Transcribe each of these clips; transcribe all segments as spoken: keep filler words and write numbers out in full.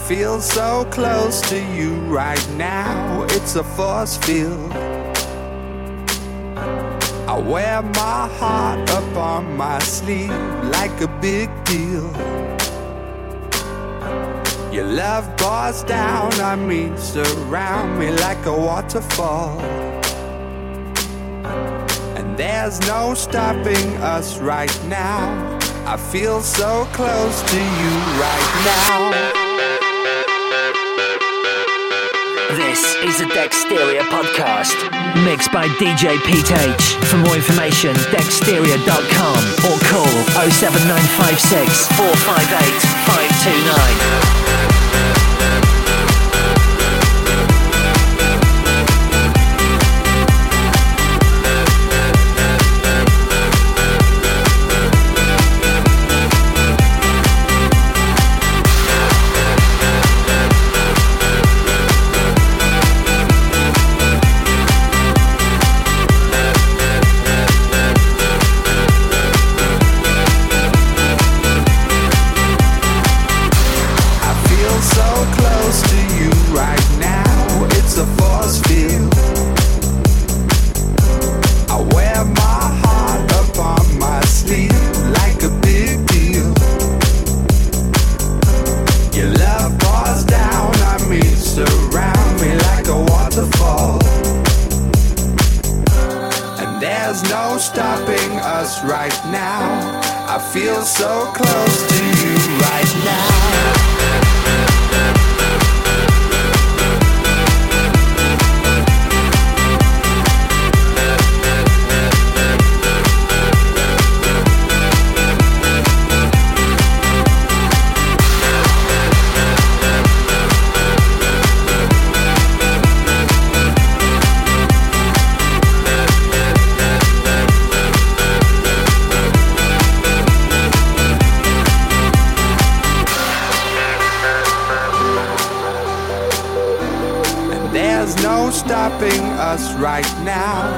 feel so close to you right now. It's a force field. I wear my heart up on my sleeve like a big deal. Your love pours down on me, surround me like a waterfall. And there's no stopping us right now. I feel so close to you right now. This is the Dexteria podcast, mixed by D J Pete H. For more information, dexteria dot com or call oh seven nine five six, four five eight, five two nine. Right now, I feel so close to you right now. Stopping us right now,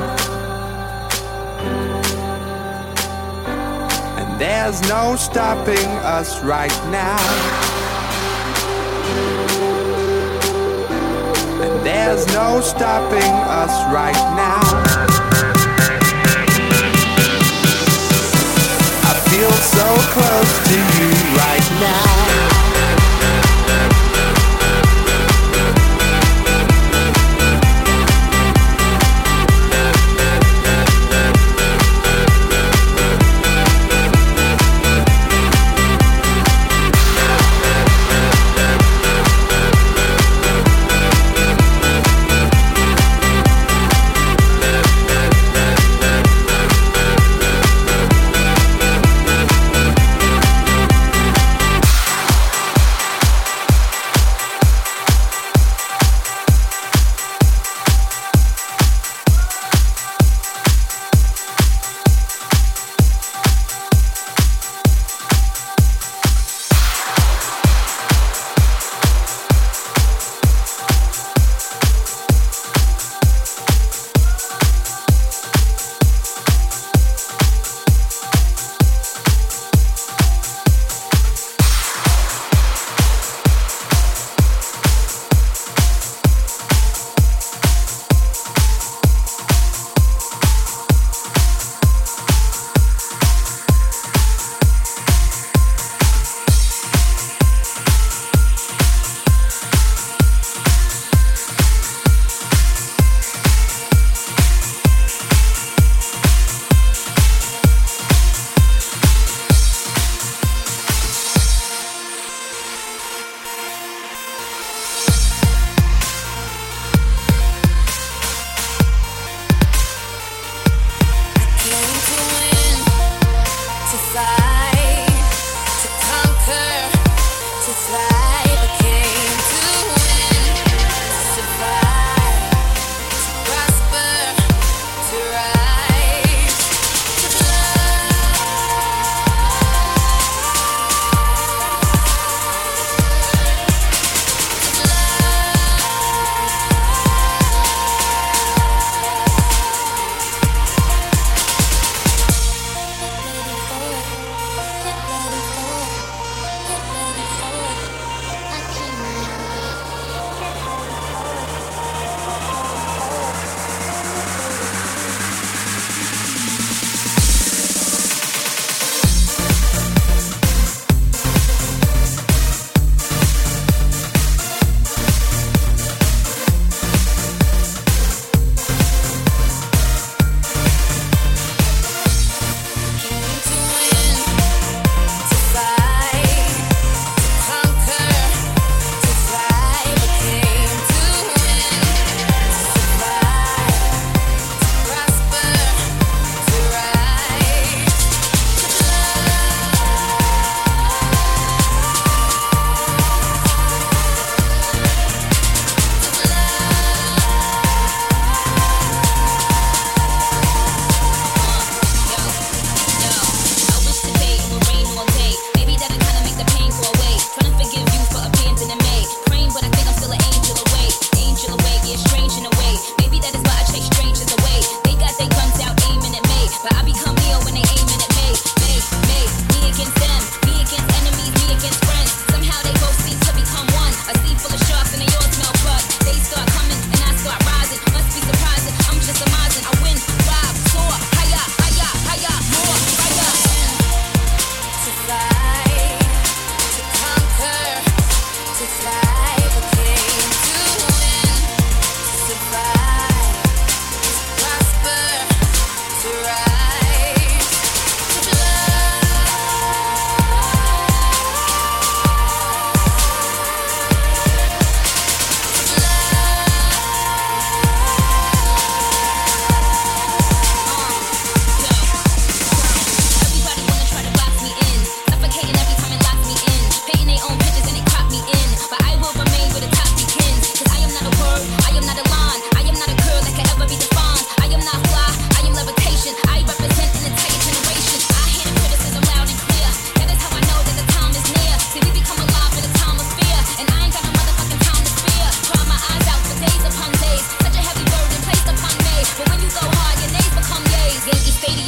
and there's no stopping us right now, and there's no stopping us right now. I feel so close to you right now.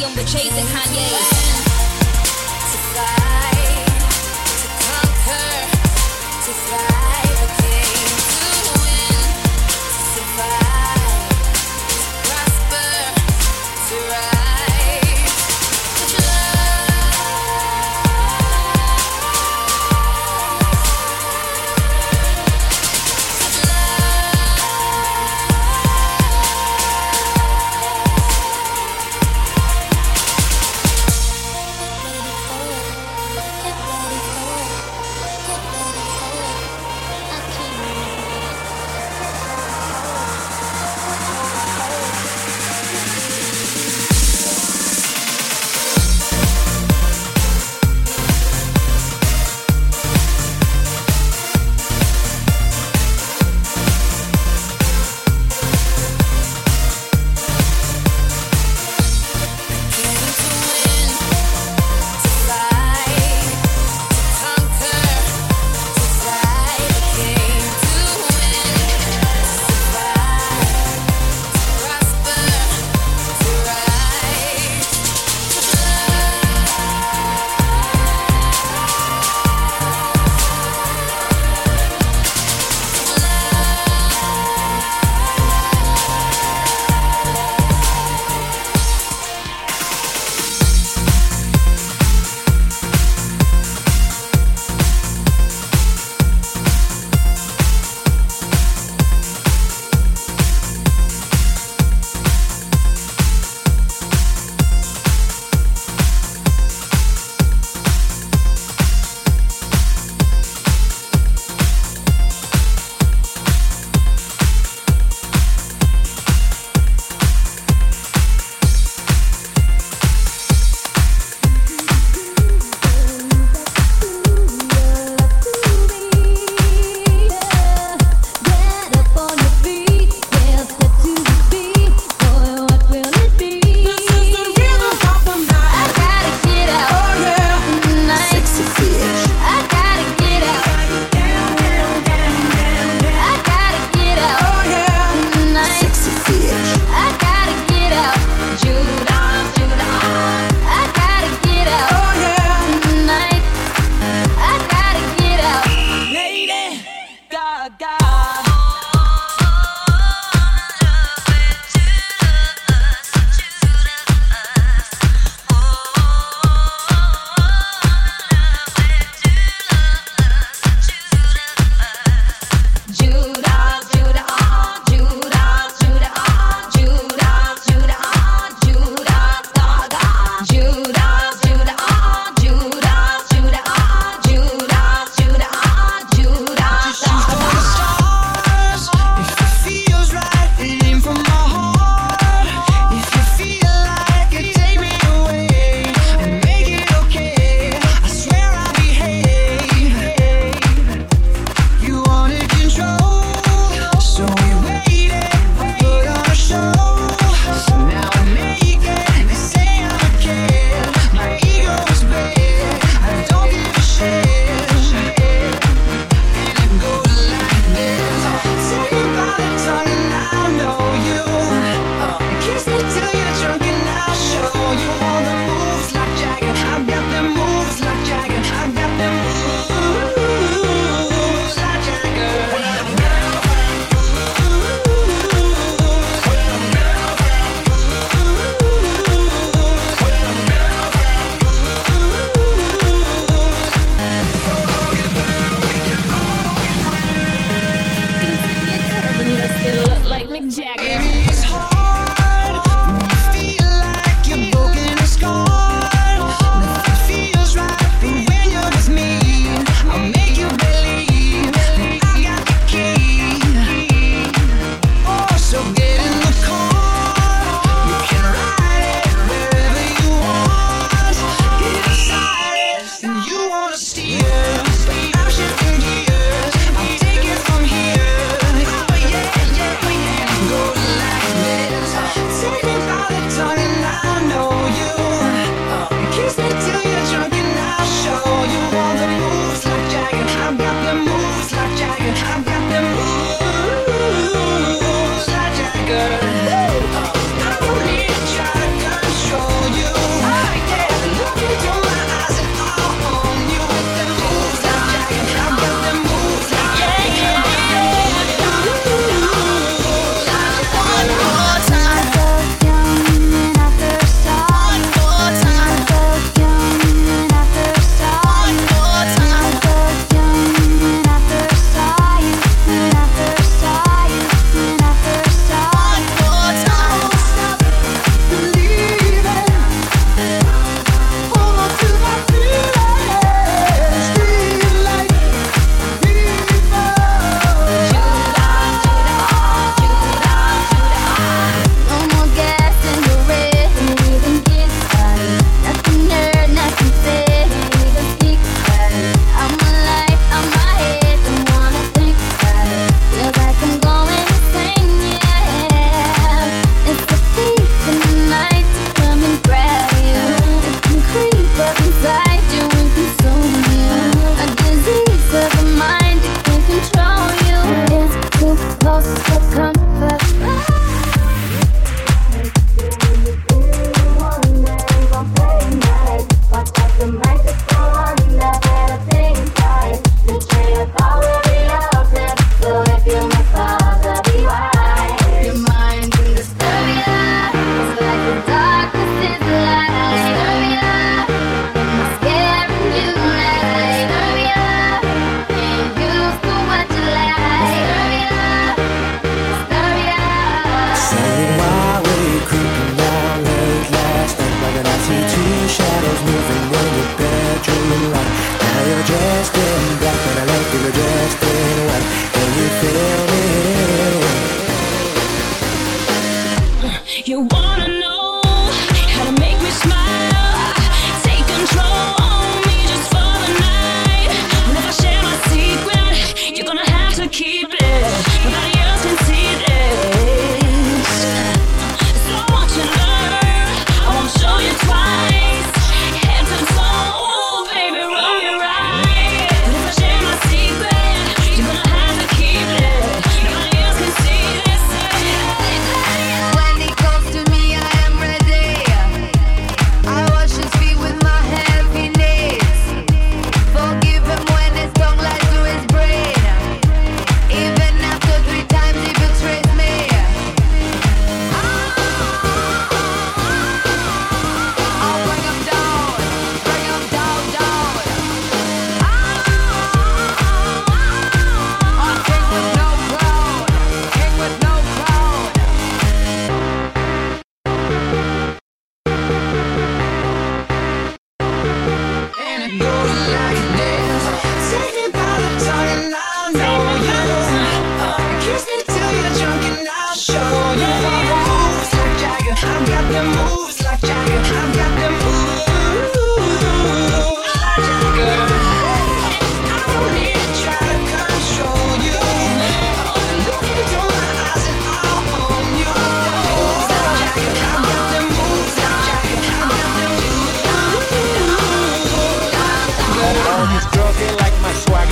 on the chase and Kanye. To fight, to conquer, to thrive again, to win, to survive, to prosper, to rise, to fly.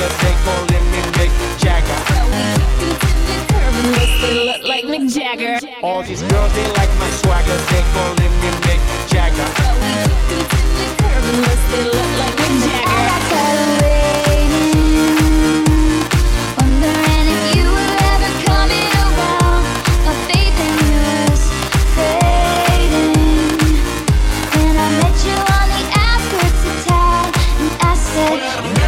swagger, they calling me Mick Jagger. They look like Mick Jagger. All these girls, they like my swagger, they calling me Mick Jagger. They look like Mick Jagger. Wondering if you were ever coming around. My faith in you is fading. Then I met you on the outskirts of town, and I said,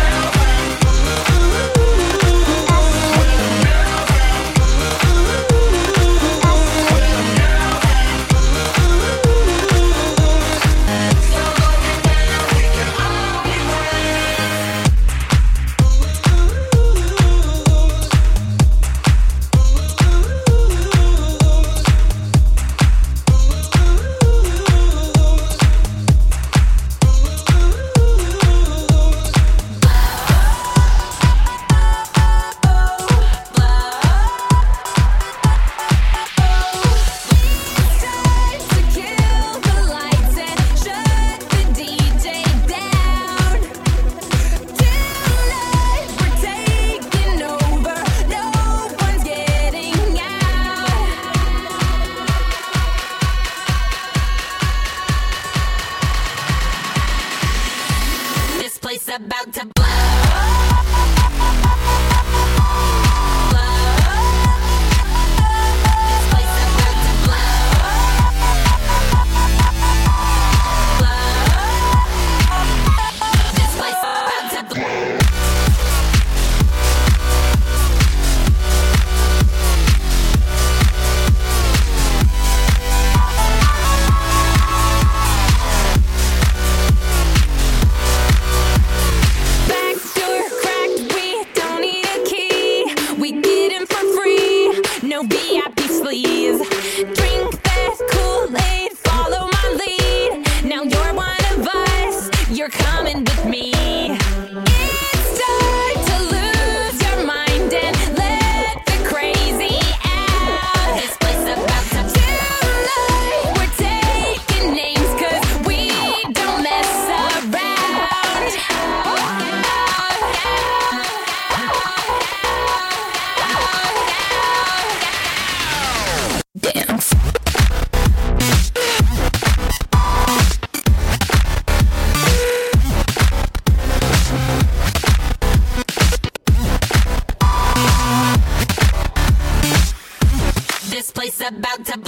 about to blow. About to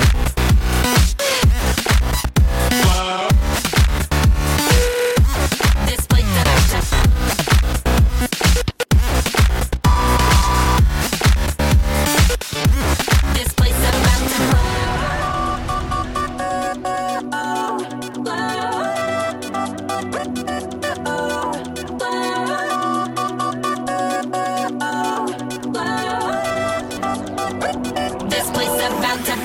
This place about to This place about to This place about to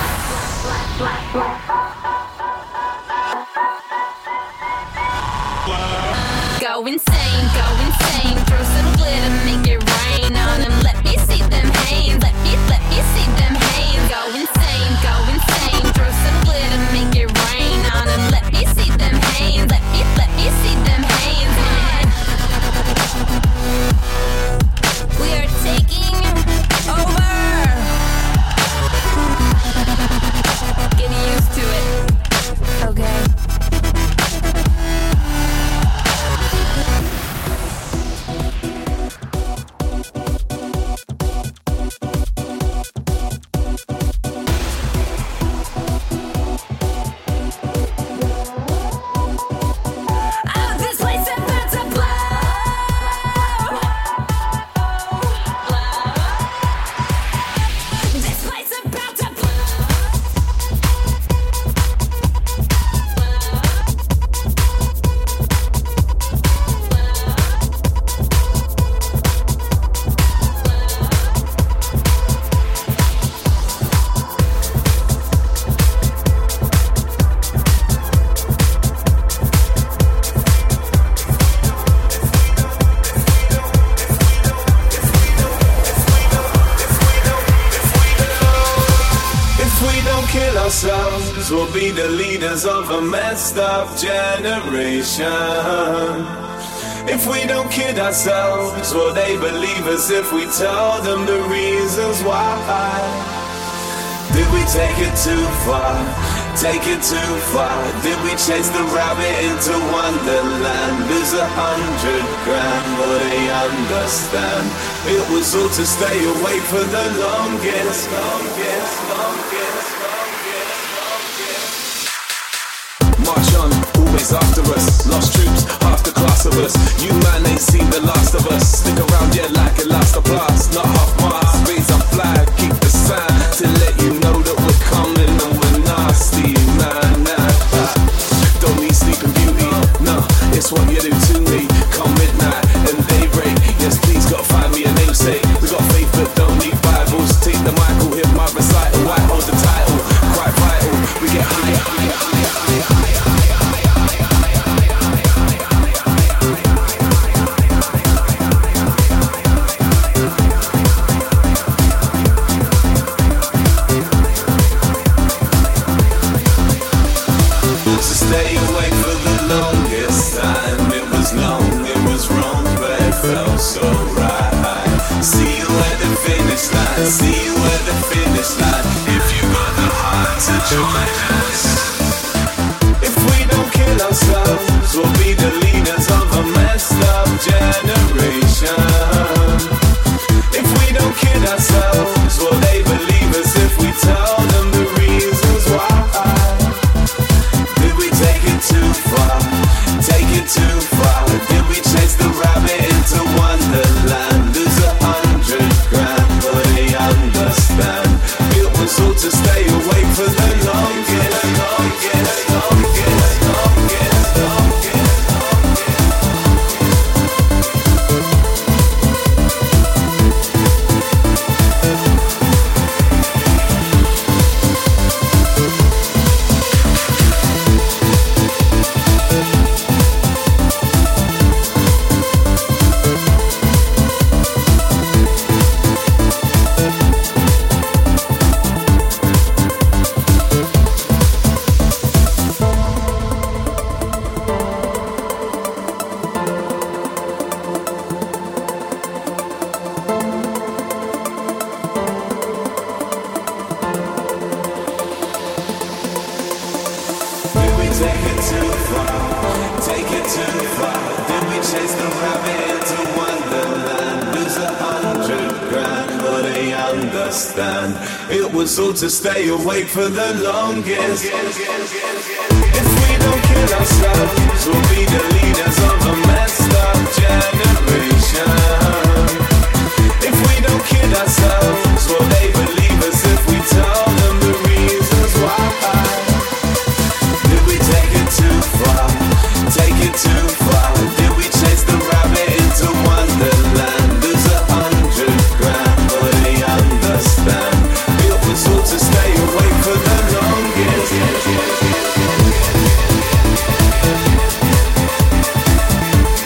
Go insane, go insane. Throw some glitter, make it rain on them. Let me see them hands. Let me, let me see them hands. Go insane, go insane. Throw some glitter, make it rain on them. Let me see them hands. Let me, let me see them hands. We are taking over. Get used to it. Okay. We'll be the leaders of a messed up generation. If we don't kid ourselves, will they believe us if we tell them the reasons why? Did we take it too far? Take it too far? Did we chase the rabbit into Wonderland? Lose a hundred grand, will they understand? It was all to stay awake for the longest, longest, longest, longest, longest. March on, always after us. Lost troops, half the class of us. You man ain't seen the last of us. Stick around, yeah, like it last a blast. Not half mast, raise our flag, keep the sign to let you know that we're coming and we're nasty, man. Nah, nah. Don't need sleeping beauty, no, it's what you do to me. Come midnight and daybreak, yes please, gotta find me a namesake. We got faith but don't need Bibles. Take the Michael, hit my recital. White holds the title, quite vital. We get higher, higher, higher, higher, higher. Stay awake for the longest time. It was long, it was wrong, but it felt so right. See you at the finish line, see you at the finish line. If you got the heart to join us. If we don't kill ourselves, we'll be the leaders of a messed up generation. If we don't kid ourselves, will they believe us if we tell them the reasons why? Take it too far, take it too far. Did we chase the rabbit into Wonderland? Lose a hundred grand, will they understand? It was all to stay awake for the longest, longest, longest, longest, longest, it was all to stay awake for the longest. If we don't kill ourselves, we'll be the leaders of a messed up generation. If we don't kill ourselves, will they believe us if we tell them the reasons why? Did we take it too far? Take it too far? Did we chase the rabbit into Wonderland? Lose a hundred grand, will they understand? It was all to stay awake for the longest.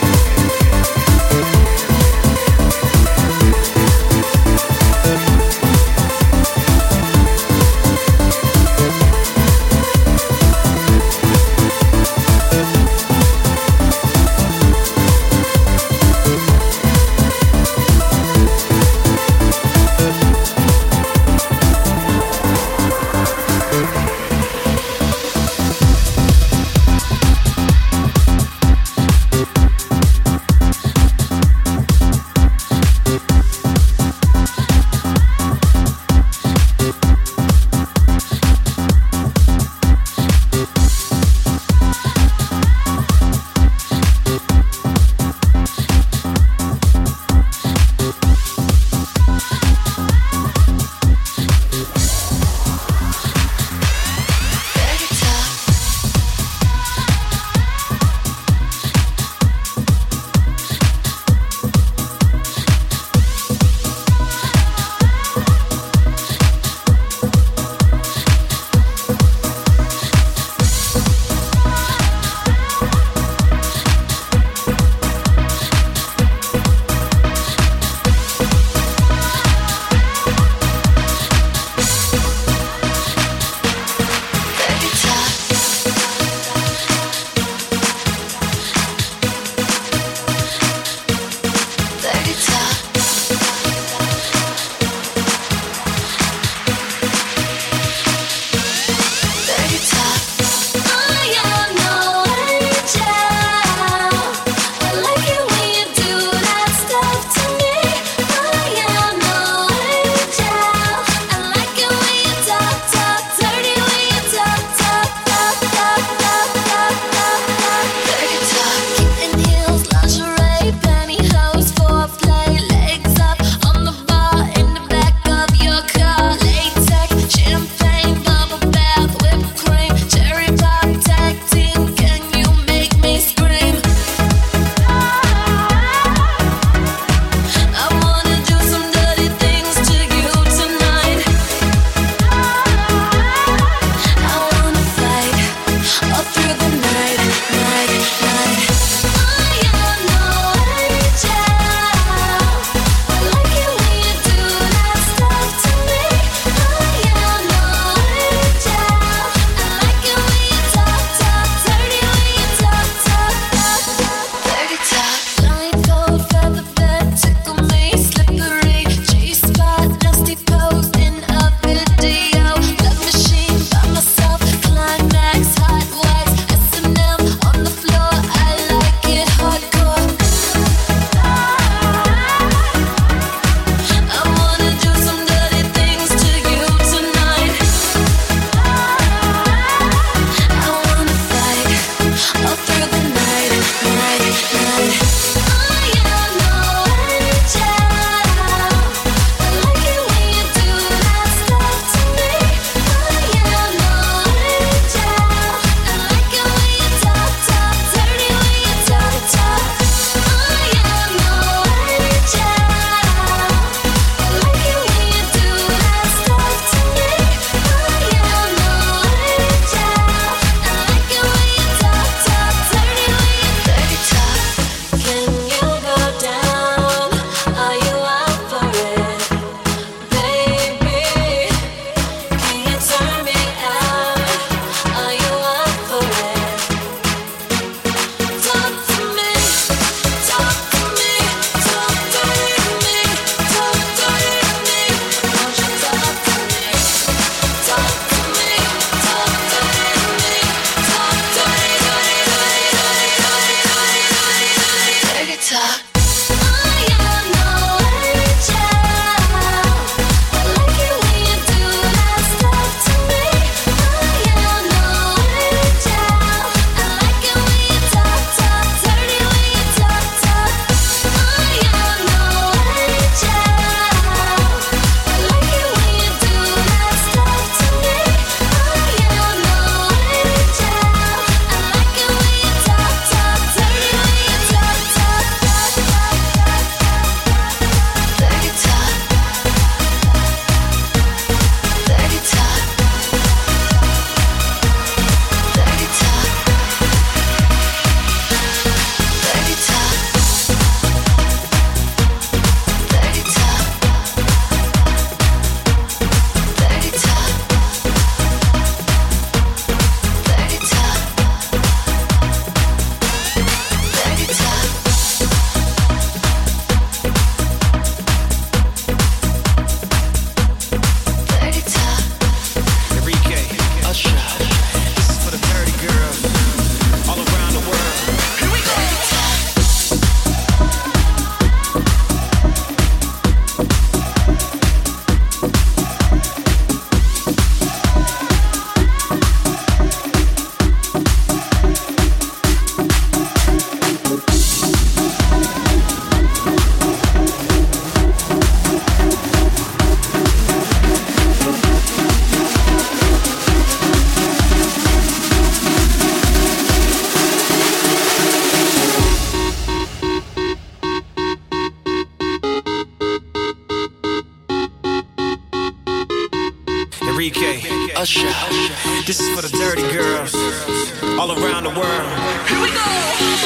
This is for the dirty girls all around the world. Here we go.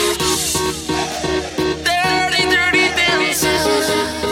Dirty, dirty dancers.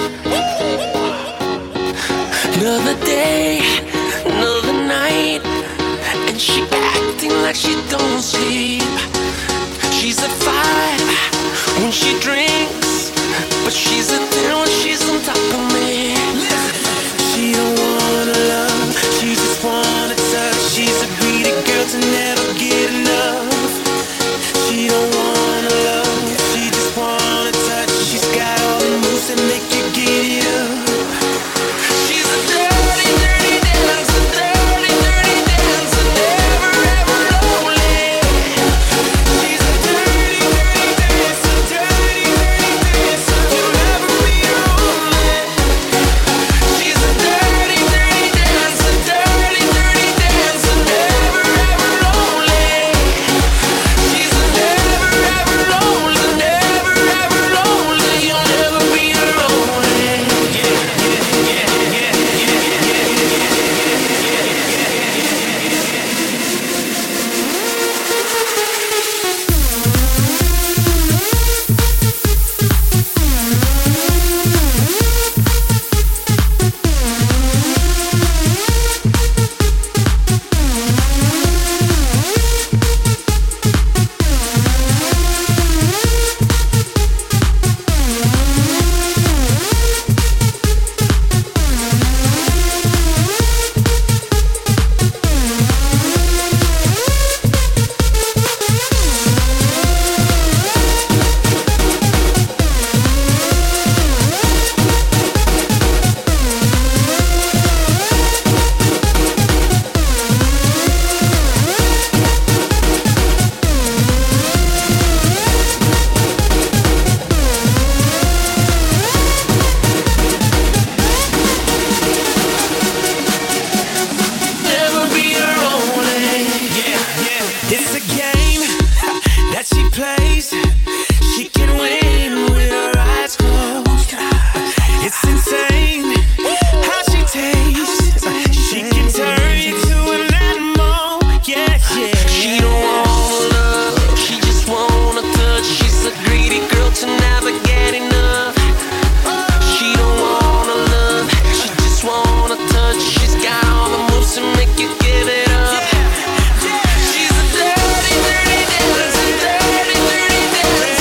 Another day, another night, and she acting like she don't sleep. She's a five when she drinks, but she's a ten when she's on top of me. She don't wanna love, she just wanna touch. She's a greedy girl to never get enough. She don't wanna love, she just wanna touch. She's got all the moves that make you get it up. She's a dirty, dirty dancer, dirty, dirty dancer, never ever lonely. She's a dirty, dirty dancer, dirty, dirty dancer, you'll never be lonely. She's a dirty, dirty dancer, dirty, dirty dancer, never ever lonely. She's a never ever lonely, never ever lonely, you'll never be lonely. Yeah, yeah, yeah, yeah, never be lonely. Yeah, yeah. It's a game that she plays. She can win with her eyes closed. It's insane how she tastes. She can turn you to an animal. Yeah, yeah. She don't wanna love, she just wanna touch. She's a greedy girl to never get enough. She don't wanna love, she just wanna touch. She's got all the moves to make you give it up. She's a dirty, dirty dancer, dirty, dirty dancer,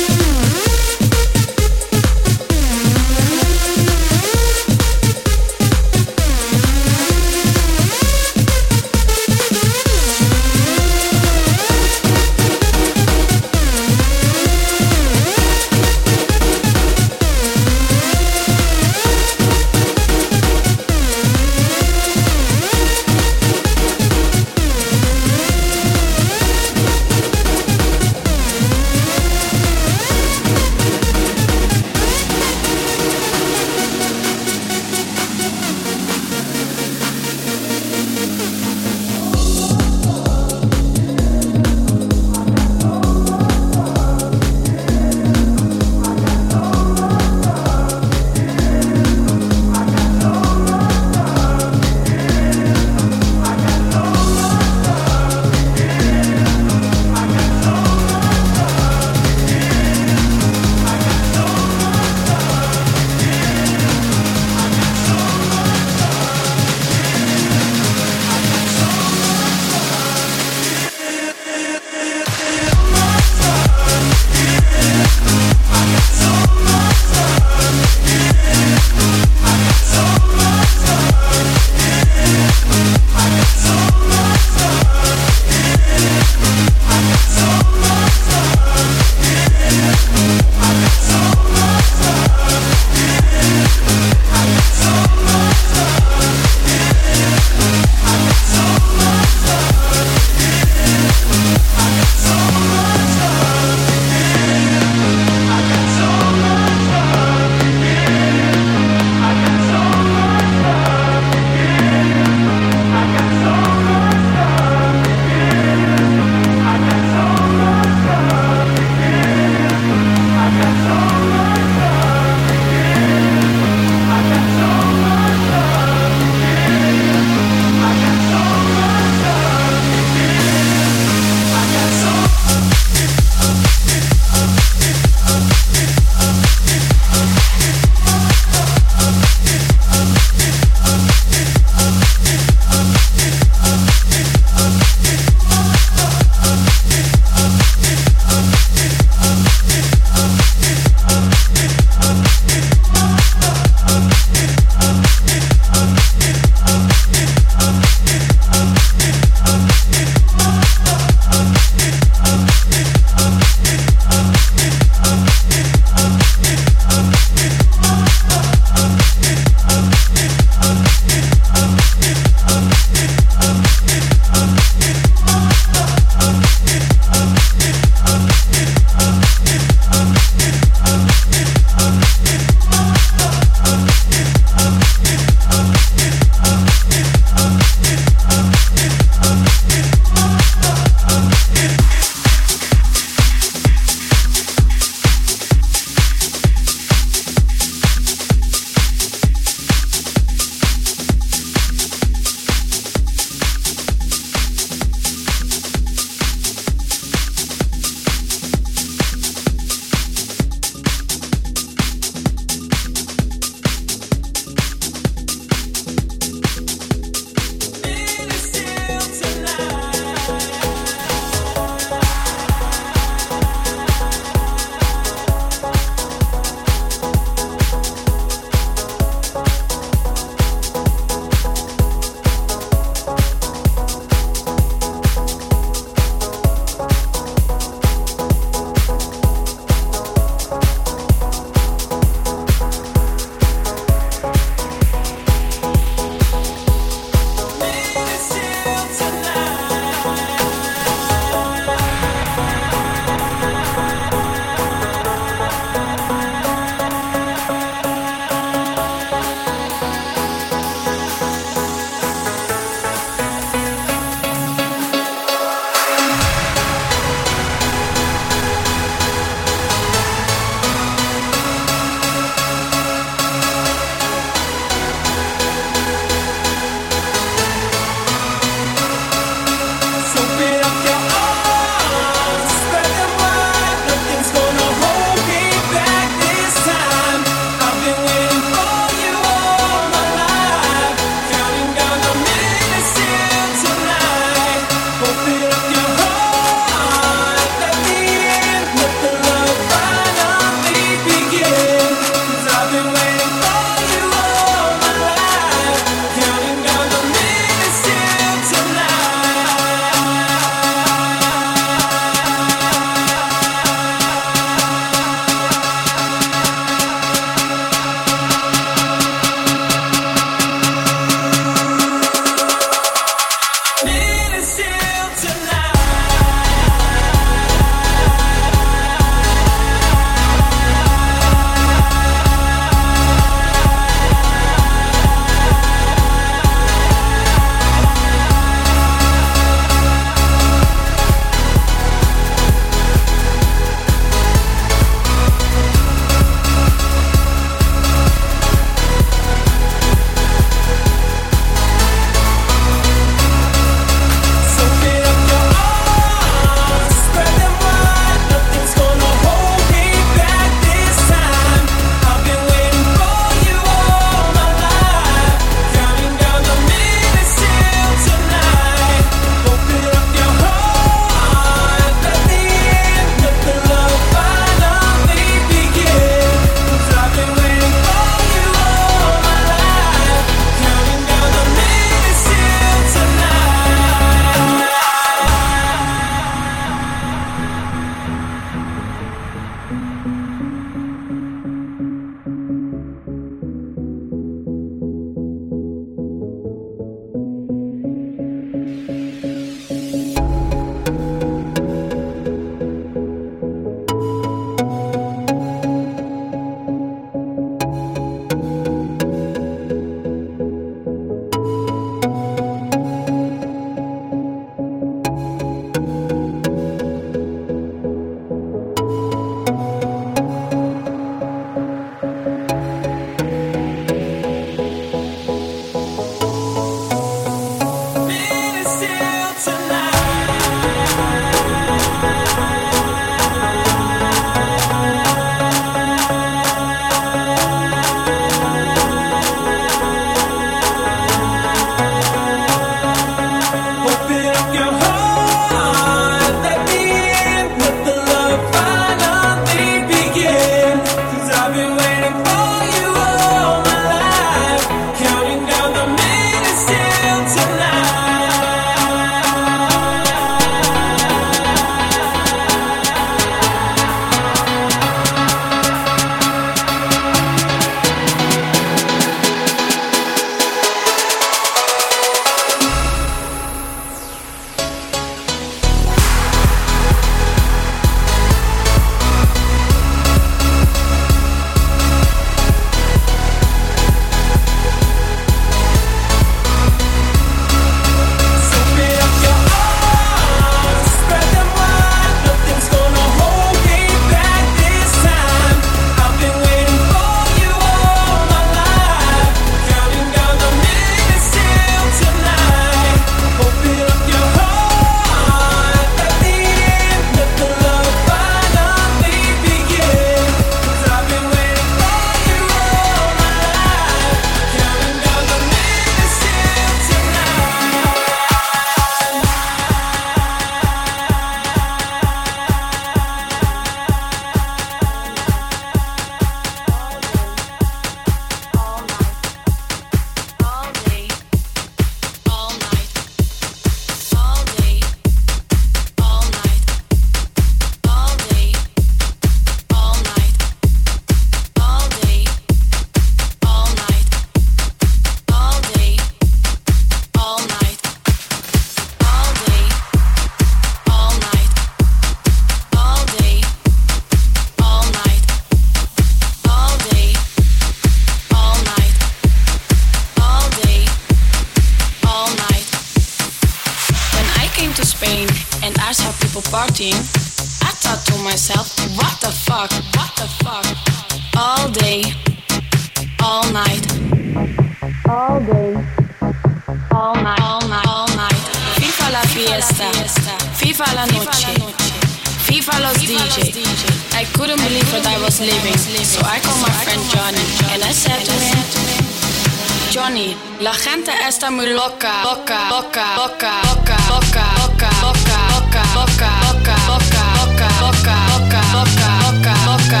partying, I thought to myself, what the fuck, what the fuck? All day, all night, all day, all night, all night, all night. FIFA la fiesta, FIFA la noche, FIFA los D J. I couldn't believe what I was living, so I called my friend Johnny and I said to him, Johnny, la gente está muy loca, loca, loca, loca, loca, loca, loca, loca, loca, loca, loca, loca, loca, loca, loca, loca, loca,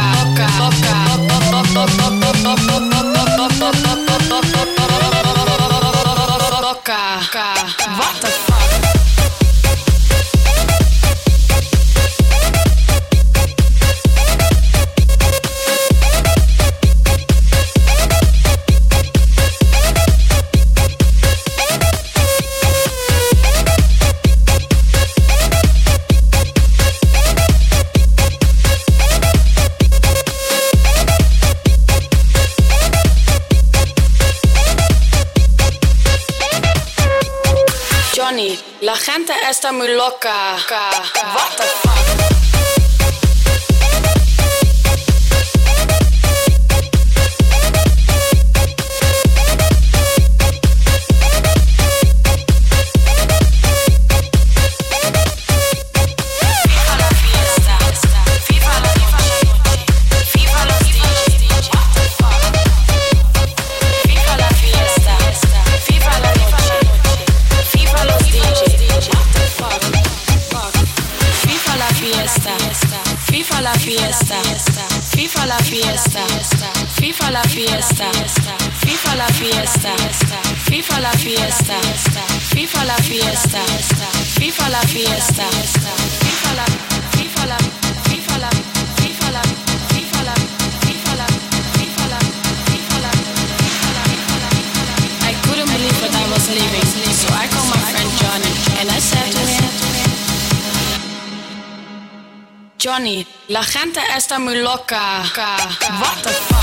loca, loca, what the fuck? La gente está muy loca. What the fuck? FIFA la fiesta, FIFA la fiesta, FIFA la fiesta, FIFA la fiesta, FIFA la fiesta, FIFA la fiesta, FIFA la, FIFA la, FIFA la, FIFA la, FIFA la, FIFA la, FIFA la, FIFA la, I couldn't believe what I was living, so I called my friend Johnny and I said to him, Johnny, la gente está muy loca. What the fuck?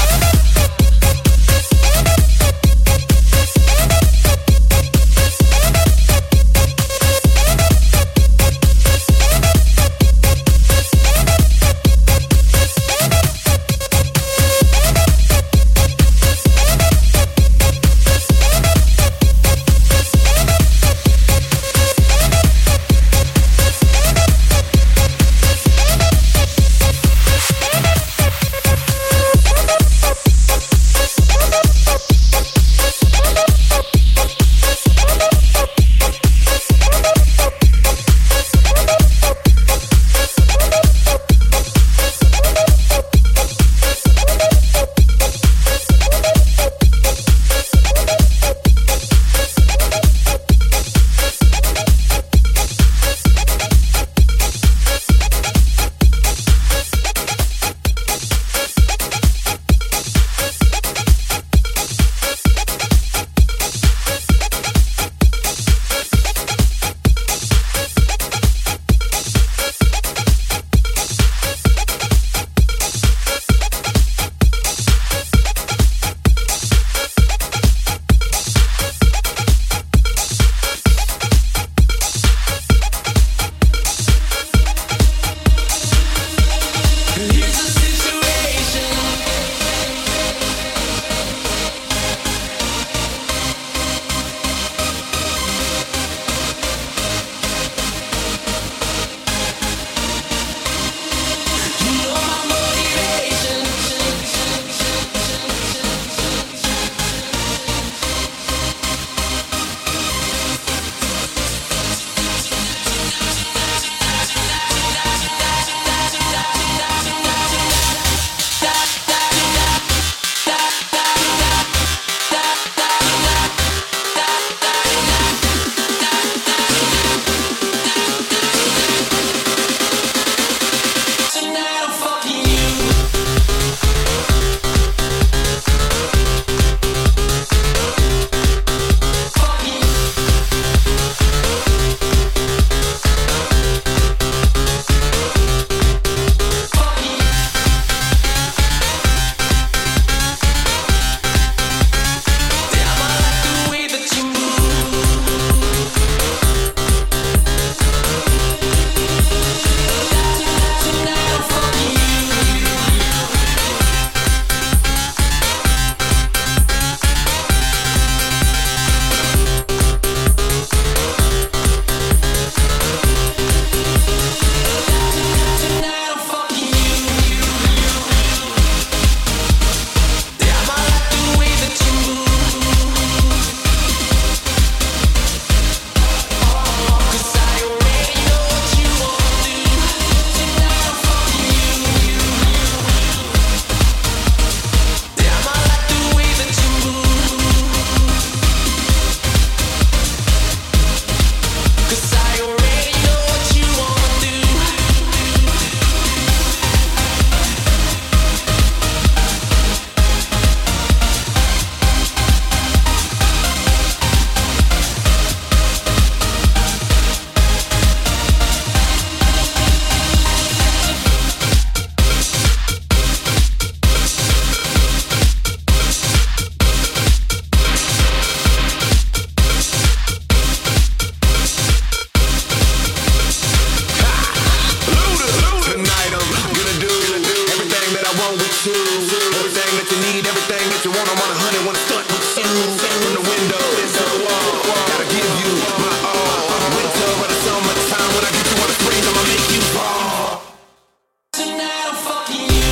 too. Everything that you need, everything that you want, I want a honey, wanna stunt with you. From the window to the wall, gotta give you my all. Winter or the summertime, when I get you on the spring, I'ma make you fall. Tonight I'm fucking you.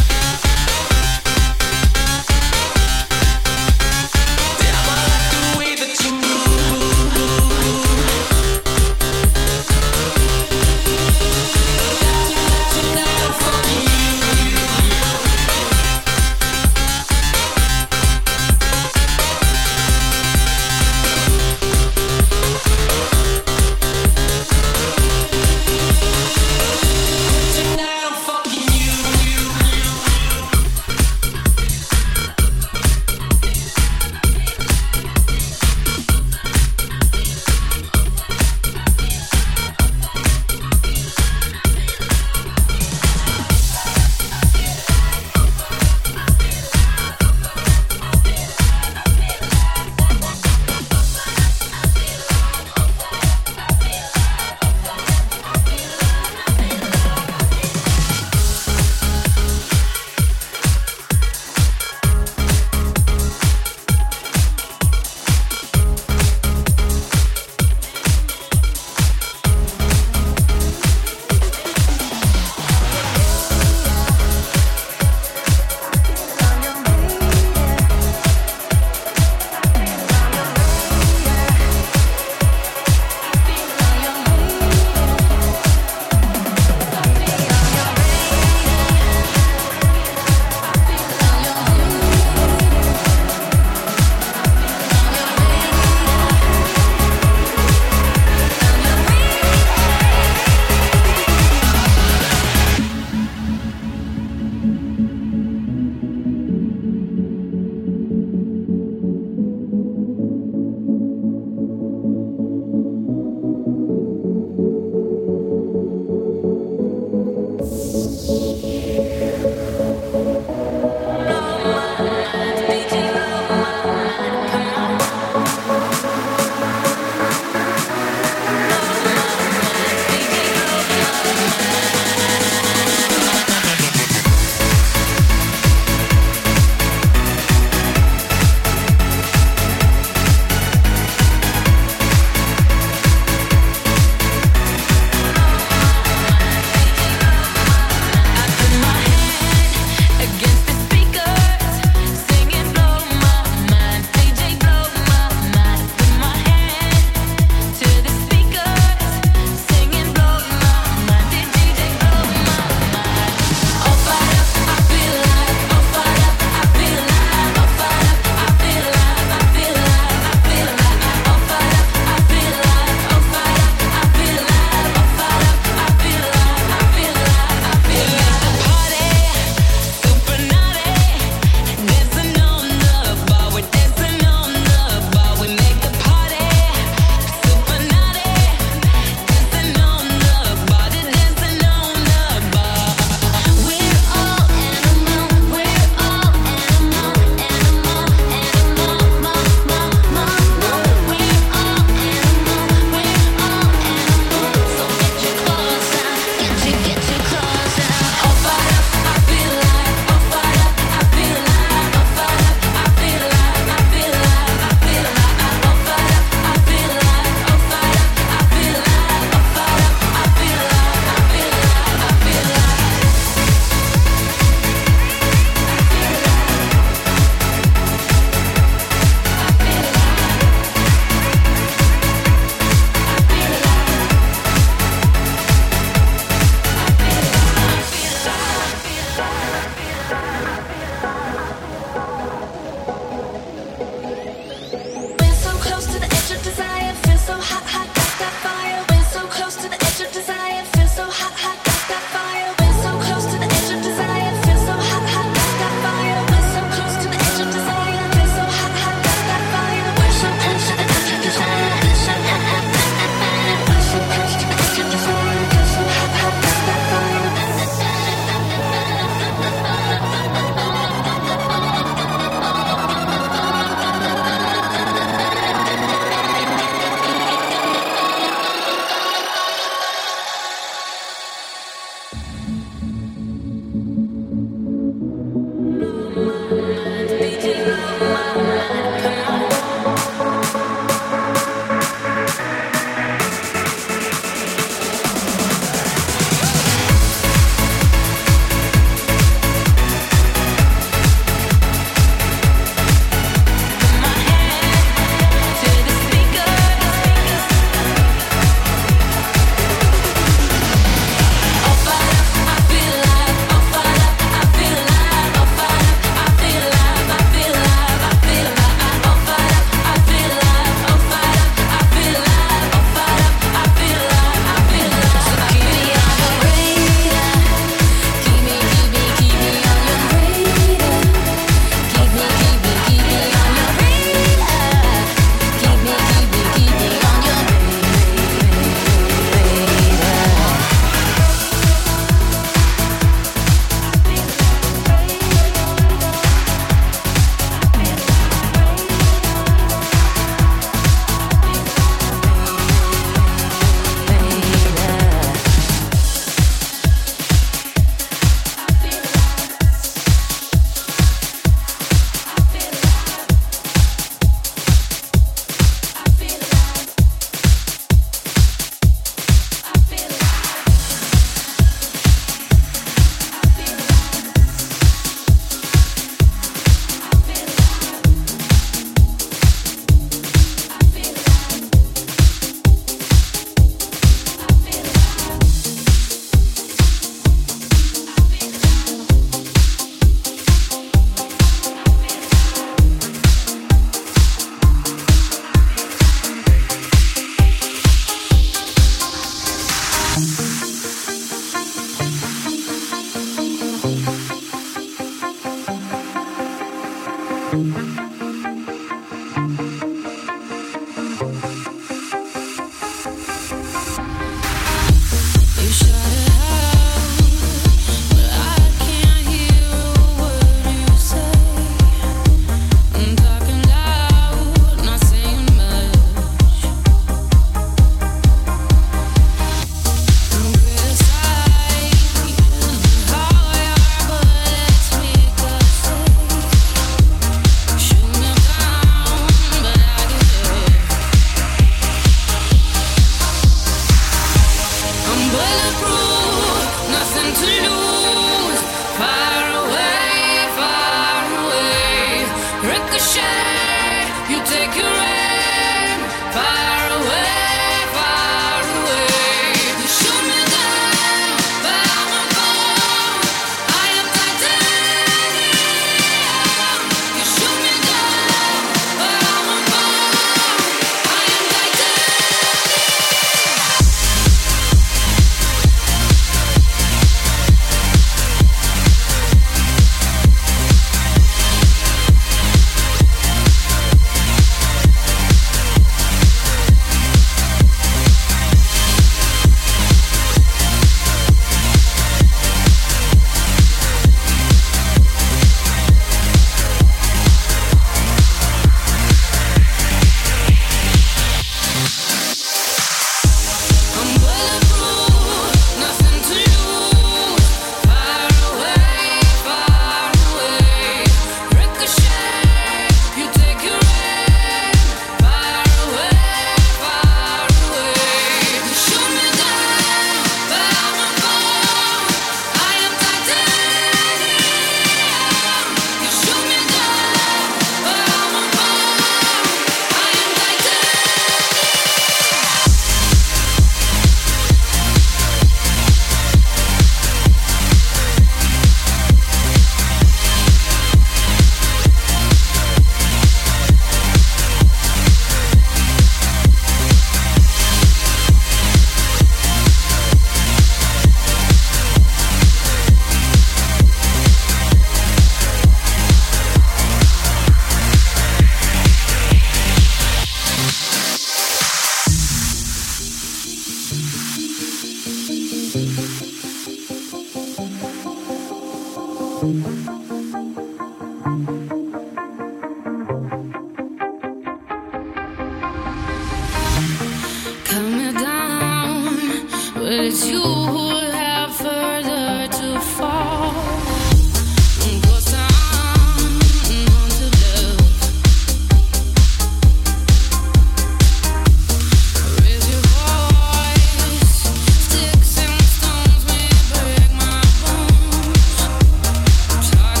Talk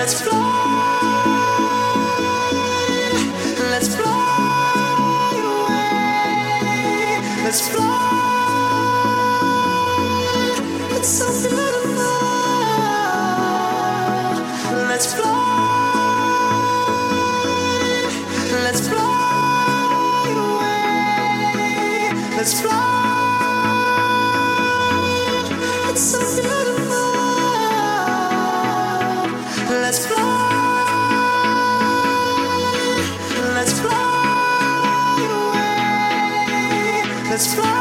Let's fly, let's fly away. Let's fly, it's so beautiful. Let's fly, let's fly away. Let's fly, it's so beautiful. Let's fly, let's fly away. Let's fly,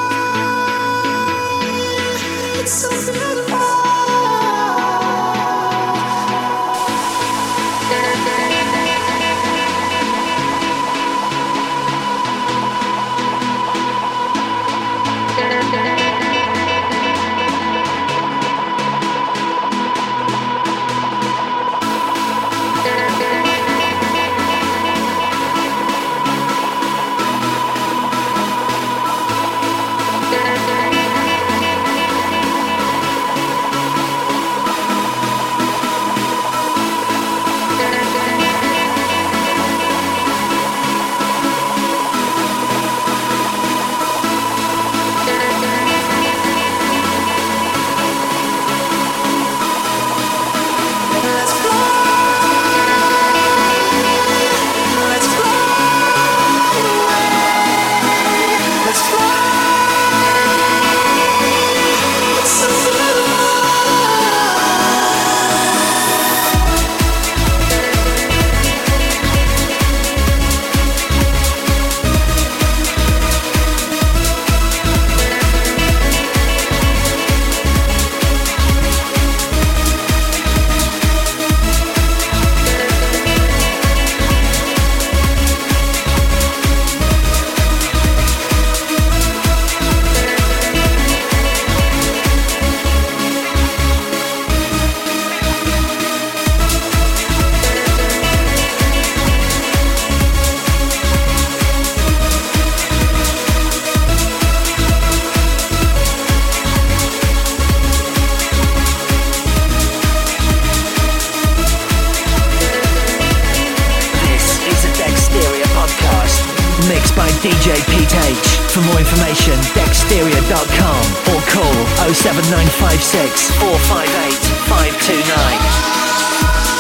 it's so beautiful. D J Pete H. For more information, dexteria dot com or call oh seven nine five six, four five eight, five two nine.